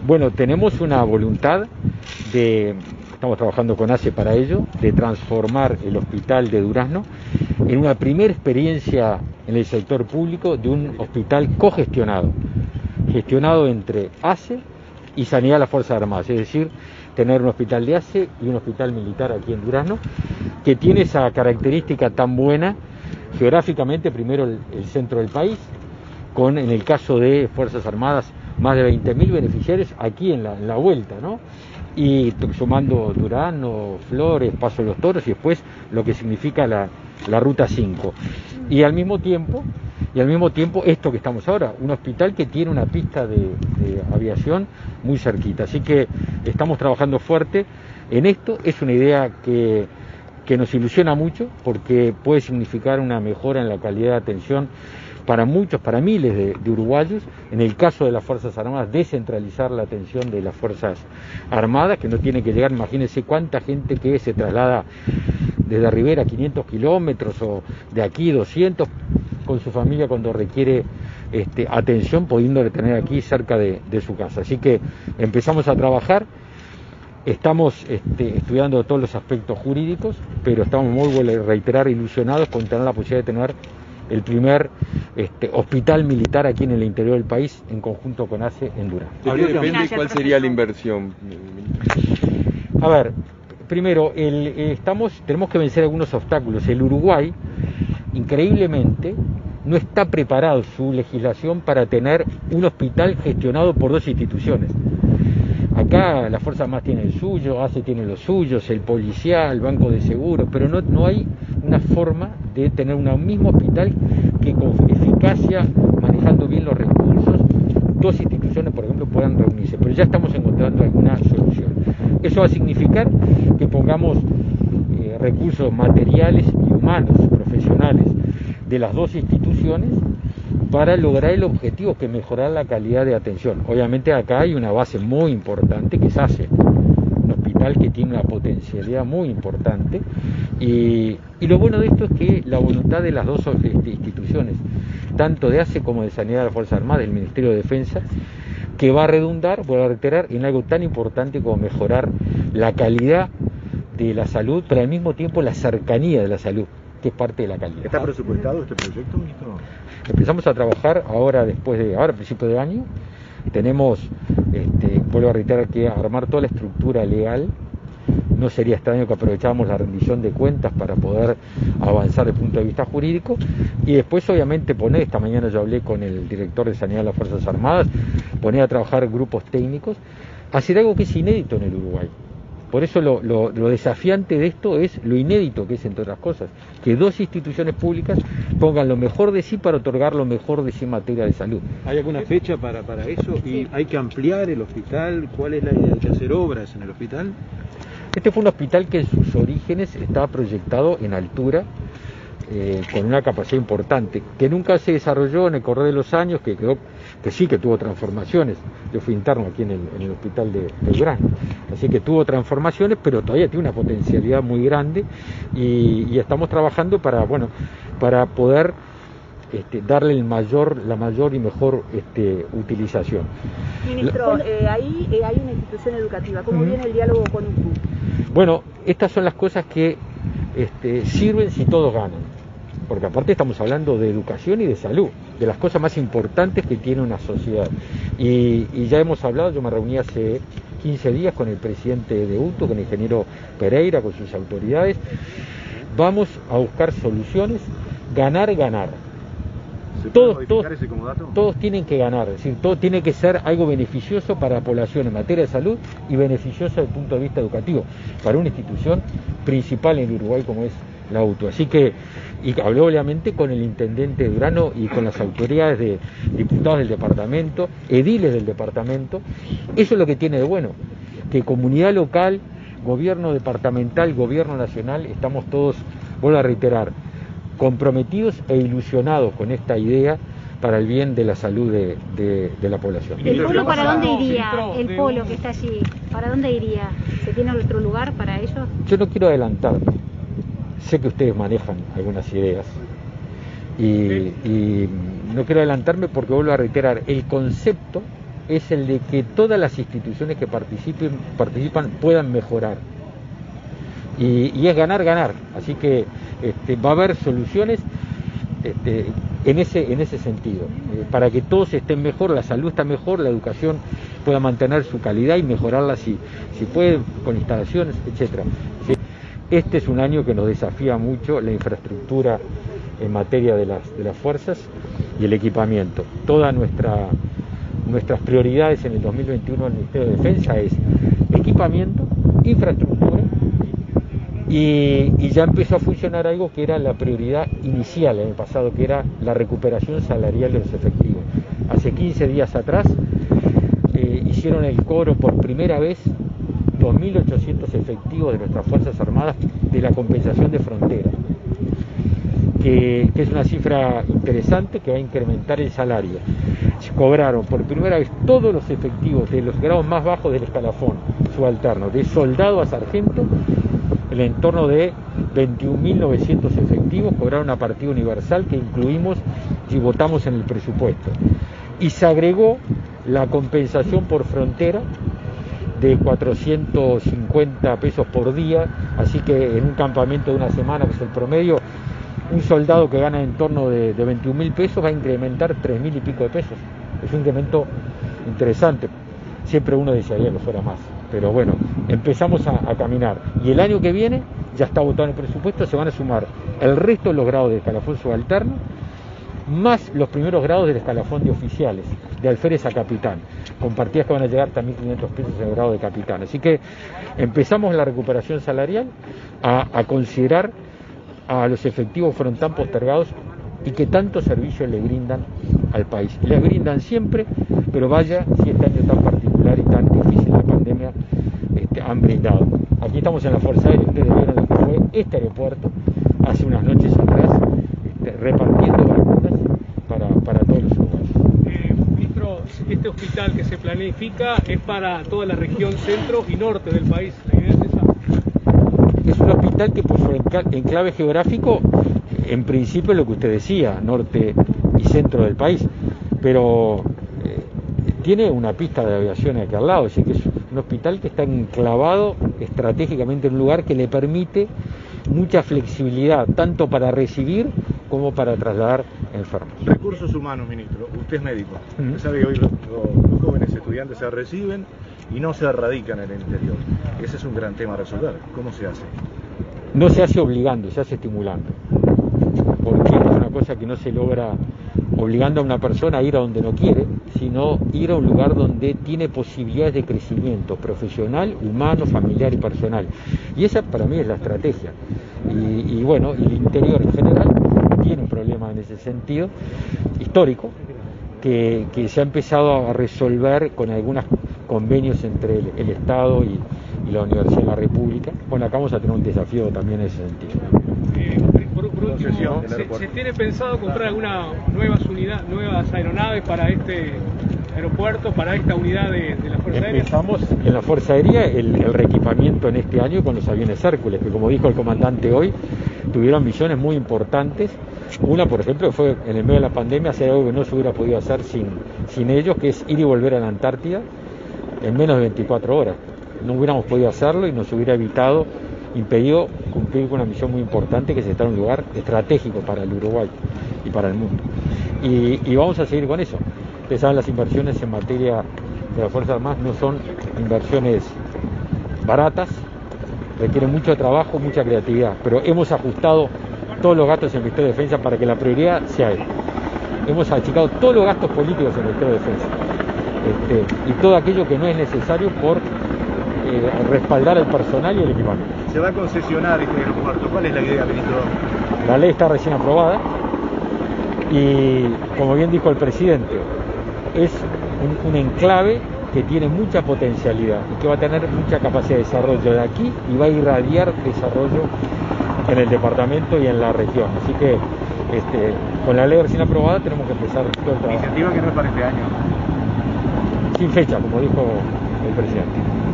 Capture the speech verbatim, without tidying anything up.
Bueno, tenemos una voluntad de, estamos trabajando con ACE para ello, de transformar el hospital de Durazno en una primera experiencia en el sector público de un hospital cogestionado, gestionado entre ACE y Sanidad de las Fuerzas Armadas, es decir, tener un hospital de ACE y un hospital militar aquí en Durazno, que tiene esa característica tan buena geográficamente, primero el, el centro del país, con, en el caso de Fuerzas Armadas, más de veinte mil beneficiarios aquí en la, en la vuelta, ¿no? Y sumando Durazno, Flores, Paso de los Toros y después lo que significa la, la Ruta cinco. Y al mismo tiempo, y al mismo tiempo esto que estamos ahora, un hospital que tiene una pista de, de aviación muy cerquita. Así que estamos trabajando fuerte en esto. Es una idea que, que nos ilusiona mucho porque puede significar una mejora en la calidad de atención para muchos, para miles de, de uruguayos. En el caso de las Fuerzas Armadas, descentralizar la atención de las Fuerzas Armadas, que no tiene que llegar, imagínense cuánta gente que se traslada desde Rivera quinientos kilómetros o de aquí doscientos con su familia cuando requiere este, atención, pudiéndole tener aquí cerca de, de su casa. Así que empezamos a trabajar, estamos este, estudiando todos los aspectos jurídicos, pero estamos muy, voy a reiterar, ilusionados con tener la posibilidad de tener el primer este, hospital militar aquí en el interior del país, en conjunto con ACE en Durazno. ¿De qué depende cuál sería la inversión? A ver, primero, el, eh, estamos, tenemos que vencer algunos obstáculos. El Uruguay, increíblemente, no está preparado su legislación para tener un hospital gestionado por dos instituciones. Acá la Fuerza Armadas tiene el suyo, ACE tiene los suyos, el policial, el banco de seguros, pero no, no hay una forma de tener un mismo hospital que con eficacia, manejando bien los recursos, dos instituciones, por ejemplo, puedan reunirse. Pero ya estamos encontrando alguna solución. Eso va a significar que pongamos eh, recursos materiales y humanos, profesionales, de las dos instituciones para lograr el objetivo, que es mejorar la calidad de atención. Obviamente acá hay una base muy importante que es ACE, un hospital que tiene una potencialidad muy importante, y, y lo bueno de esto es que la voluntad de las dos este, instituciones, tanto de ACE como de Sanidad de las Fuerzas Armadas, del Ministerio de Defensa, que va a redundar, voy a reiterar, en algo tan importante como mejorar la calidad de la salud, pero al mismo tiempo la cercanía de la salud, que es parte de la calidad. ¿Está presupuestado este proyecto, ministro? Empezamos a trabajar ahora, después de, ahora a principios de año, tenemos, este, vuelvo a reiterar, que armar toda la estructura legal. No sería extraño que aprovecháramos la rendición de cuentas para poder avanzar desde el punto de vista jurídico, y después obviamente poner, esta mañana yo hablé con el director de Sanidad de las Fuerzas Armadas, poner a trabajar grupos técnicos, hacer algo que es inédito en el Uruguay. Por eso lo, lo, lo desafiante de esto es lo inédito que es, entre otras cosas, que dos instituciones públicas pongan lo mejor de sí para otorgar lo mejor de sí en materia de salud. ¿Hay alguna fecha para, para eso? ¿Y hay que ampliar el hospital? ¿Cuál es la idea? ¿Hay que hacer obras en el hospital? Este fue un hospital que en sus orígenes estaba proyectado en altura, eh, con una capacidad importante, que nunca se desarrolló en el correr de los años, que quedó, que sí que tuvo transformaciones. Yo fui interno aquí en el, en el hospital de, de Durazno, así que tuvo transformaciones, pero todavía tiene una potencialidad muy grande, y, y estamos trabajando para, bueno, para poder este, darle el mayor, la mayor y mejor este, utilización. Ministro, eh, ahí eh, hay una institución educativa. ¿Cómo viene el diálogo con U C U? Bueno, estas son las cosas que este, sirven si todos ganan, porque aparte estamos hablando de educación y de salud, de las cosas más importantes que tiene una sociedad. Y, y ya hemos hablado, yo me reuní hace quince días con el presidente de U T U, con el ingeniero Pereira, con sus autoridades. Vamos a buscar soluciones, ganar, ganar. Todos, todos, todos tienen que ganar, es decir, todo tiene que ser algo beneficioso para la población en materia de salud y beneficioso desde el punto de vista educativo para una institución principal en Uruguay como es la U T U. Así que, y hablé obviamente con el intendente de Durazno y con las autoridades de diputados del departamento, ediles del departamento. Eso es lo que tiene de bueno, que comunidad local, gobierno departamental, gobierno nacional, estamos todos, vuelvo a reiterar, comprometidos e ilusionados con esta idea para el bien de la salud de, de, de la población. ¿El polo para dónde iría? El polo que está allí, ¿para dónde iría? ¿Se tiene otro lugar para ello? Yo no quiero adelantarme. Sé que ustedes manejan algunas ideas y, y no quiero adelantarme porque vuelvo a reiterar, el concepto es el de que todas las instituciones que participen, participan puedan mejorar. Y, y es ganar, ganar. Así que este, va a haber soluciones este, en, ese, en ese sentido. Eh, para que todos estén mejor, la salud está mejor, la educación pueda mantener su calidad y mejorarla si, si puede, con instalaciones, etcétera. ¿Sí? Este es un año que nos desafía mucho la infraestructura en materia de las, de las fuerzas y el equipamiento. Todas nuestra, nuestras prioridades en el dos mil veintiuno del Ministerio de Defensa es equipamiento, infraestructura y, y ya empezó a funcionar algo que era la prioridad inicial en el pasado, que era la recuperación salarial de los efectivos. Hace quince días atrás eh, hicieron el cobro por primera vez dos mil ochocientos efectivos de nuestras Fuerzas Armadas de la compensación de frontera, que, que es una cifra interesante que va a incrementar el salario. Se cobraron por primera vez todos los efectivos de los grados más bajos del escalafón subalterno, de soldado a sargento, el entorno de veintiún mil novecientos efectivos, cobraron una partida universal que incluimos y votamos en el presupuesto. Y se agregó la compensación por frontera de cuatrocientos cincuenta pesos por día, así que en un campamento de una semana, que es el promedio, un soldado que gana en torno de, de veintiún mil pesos va a incrementar tres mil y pico de pesos. Es un incremento interesante. Siempre uno desearía que fuera más, pero bueno, empezamos a, a caminar. Y el año que viene, ya está votado en el presupuesto, se van a sumar el resto de los grados de escalafón subalterno, más los primeros grados del escalafón de oficiales, de alférez a capitán, con partidas que van a llegar hasta mil quinientos pesos en el grado de capitán. Así que empezamos la recuperación salarial a, a considerar a los efectivos frontán postergados y que tanto servicio le brindan al país. Les brindan siempre, pero vaya si este año tan particular y tan difícil de pandemia este, han brindado. Aquí estamos en la Fuerza Aérea, ustedes vieron lo que fue este aeropuerto hace unas noches atrás, este, repartiendo vacunas para, para todos los uruguayos. Eh, ministro, este hospital que se planifica es para toda la región centro y norte del país. ¿La idea es esa? Es un hospital que por su enclave geográfico, en principio es lo que usted decía, norte y centro del país, pero eh, tiene una pista de aviación aquí al lado, así que es un hospital que está enclavado estratégicamente en un lugar que le permite mucha flexibilidad, tanto para recibir como para trasladar enfermos. Recursos humanos, ministro, usted es médico. Uh-huh. Usted sabe que hoy los, los, los jóvenes estudiantes se reciben y no se radican en el interior. Ese es un gran tema a resolver. ¿Cómo se hace? No se hace obligando, se hace estimulando. Porque es una cosa que no se logra obligando a una persona a ir a donde no quiere, sino ir a un lugar donde tiene posibilidades de crecimiento profesional, humano, familiar y personal. Y esa para mí es la estrategia. Y, y bueno, el interior en general tiene un problema en ese sentido, histórico, que, que se ha empezado a resolver con algunos convenios entre el, el Estado y, y la Universidad de la República. Bueno, acá vamos a tener un desafío también en ese sentido. Eh, por, por último, ¿se, ¿se tiene pensado comprar alguna nuevas unidad, nuevas aeronaves para este aeropuerto, para esta unidad de, de la Fuerza Aérea? Empezamos en la Fuerza Aérea el, el reequipamiento en este año con los aviones Hércules, que como dijo el comandante hoy, tuvieron misiones muy importantes. Una, por ejemplo, fue en el medio de la pandemia hacer algo que no se hubiera podido hacer sin, sin ellos, que es ir y volver a la Antártida en menos de veinticuatro horas. No hubiéramos podido hacerlo y nos hubiera evitado, impedido cumplir con una misión muy importante, que es estar en un lugar estratégico para el Uruguay y para el mundo. Y, y vamos a seguir con eso. Ustedes saben, las inversiones en materia de las Fuerzas Armadas no son inversiones baratas, requieren mucho trabajo, mucha creatividad, pero hemos ajustado todos los gastos en el Ministerio de Defensa para que la prioridad sea él. Hemos achicado todos los gastos políticos en el Ministerio de Defensa, este, y todo aquello que no es necesario por eh, respaldar al personal y el equipamiento. Se va a concesionar este aeropuerto. ¿Cuál es la idea, ministro? La ley está recién aprobada y, como bien dijo el presidente, es un, un enclave que tiene mucha potencialidad y que va a tener mucha capacidad de desarrollo de aquí y va a irradiar desarrollo en el departamento y en la región. Así que este, con la ley recién aprobada tenemos que empezar todo el trabajo. Iniciativa que no es para este año. Sin fecha, como dijo el presidente.